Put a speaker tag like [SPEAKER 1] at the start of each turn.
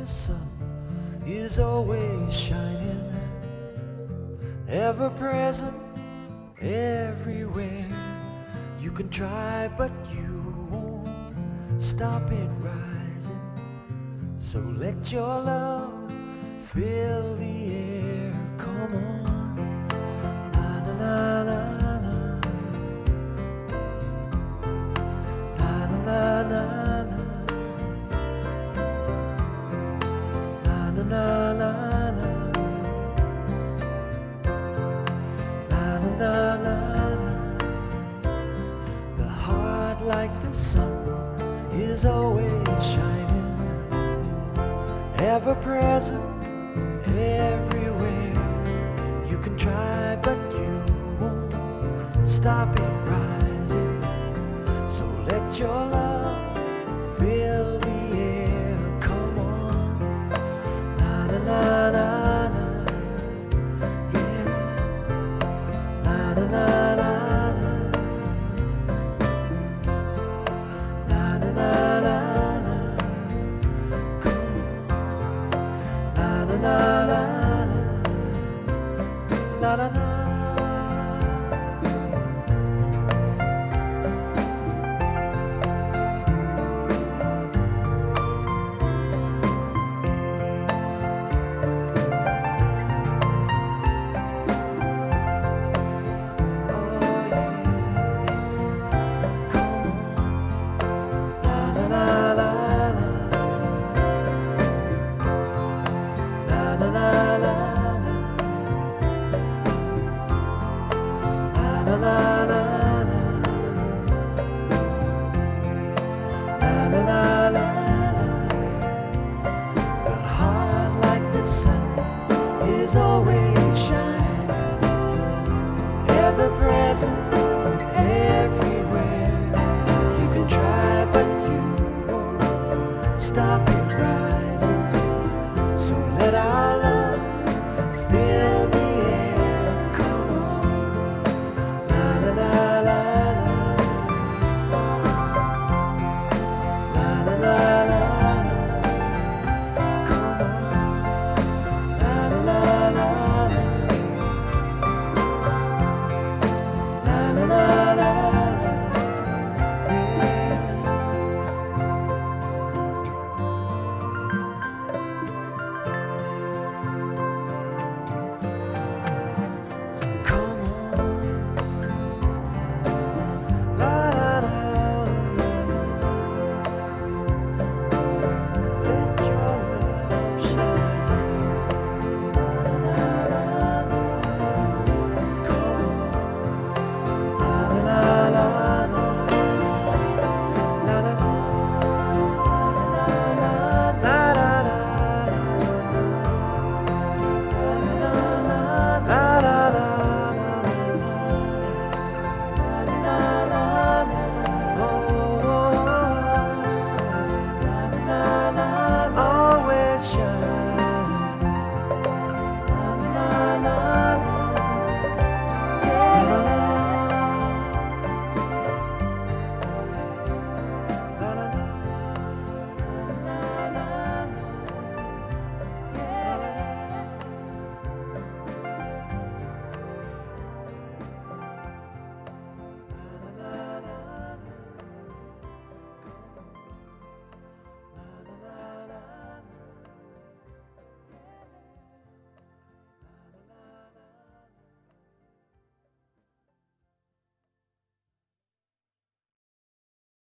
[SPEAKER 1] the sun is always shining, ever present, everywhere. You can try, but you won't stop it rising. So let your love fill the air. Come on, la la la la la la la la la la la la la. The heart like the sun is always shining, ever present, everywhere. You can try, but you won't stop it rising. So let your love fill the air. Come on, la la la la la, yeah, la la la la la, la la la la, come on, la la la la la la la. Is always shining, ever present, everywhere. You can try, but you won't stop it.